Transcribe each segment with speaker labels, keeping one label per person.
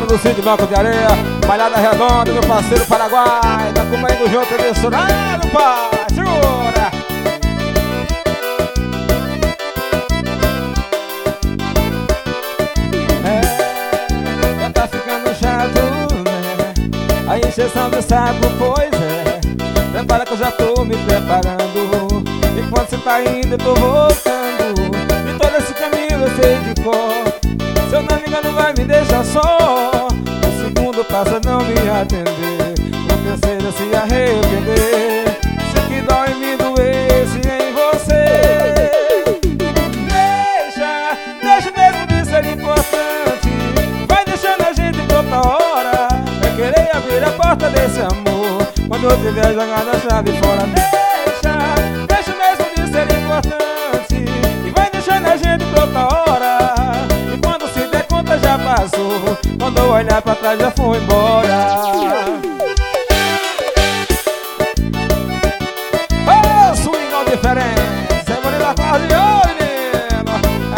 Speaker 1: do Cid Banco de Areia, Malhada Redonda, meu parceiro Paraguai. Tá comigo junto, misturado, pai. Segura! Já tá ficando chato, né? A encheção do saco, pois é. Prepara que eu já tô me preparando. Enquanto cê tá indo, eu tô voltando. E todo esse caminho eu sei de cor. Se eu não me engano, vai me deixar só. O segundo passa a não me atender. O terceiro se arrepender. Se que dói me doesse em você. Deixa mesmo de ser importante. Vai deixando a gente pra outra hora. Vai querer abrir a porta desse amor quando eu tiver jogado a chave fora. Deixa mesmo de ser importante. E vai deixando a gente pra outra hora. E quando se der conta já passou. Quando eu olhar pra trás já foi embora. Oh, swing diferente. Você vai lá quase hoje, menino.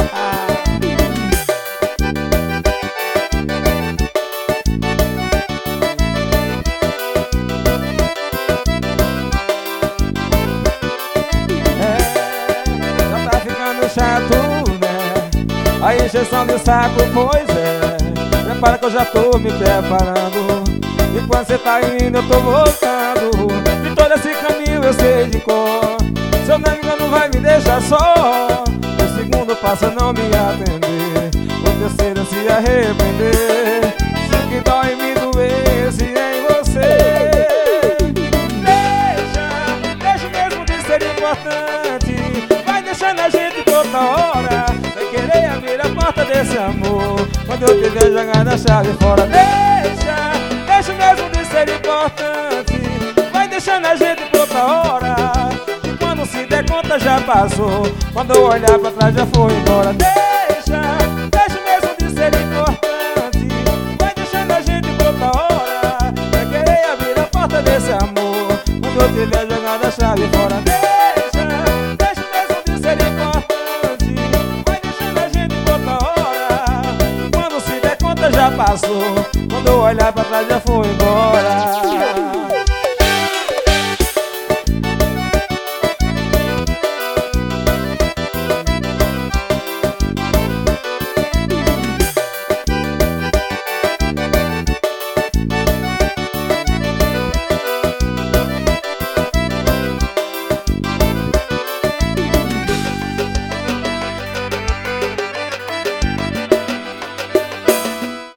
Speaker 1: Já tá ficando chato, né? A encheção de saco, pois é. Prepara que eu já tô me preparando. E quando cê tá indo eu tô voltando. E todo esse caminho eu sei de cor. Se eu não me engano vai me deixar só. O segundo passa a não me atender. O terceiro se arrepender. Se que dói me doesse em você. Deixa mesmo de ser importante. Vai deixando a gente toda hora. Vai querer abrir a porta desse amor quando eu tiver jogado a chave fora. Deixa mesmo de ser importante. Vai deixando a gente por outra hora. E quando se der conta já passou. Quando eu olhar pra trás já foi embora. Deixa mesmo de ser importante. Vai deixando a gente por outra hora. Vai querer abrir a porta desse amor quando eu tiver jogado a chave fora. Deixa mesmo de ser importante. Vai deixando a gente por outra hora. E quando se der conta já passou. Quando eu olhar pra trás já foi embora.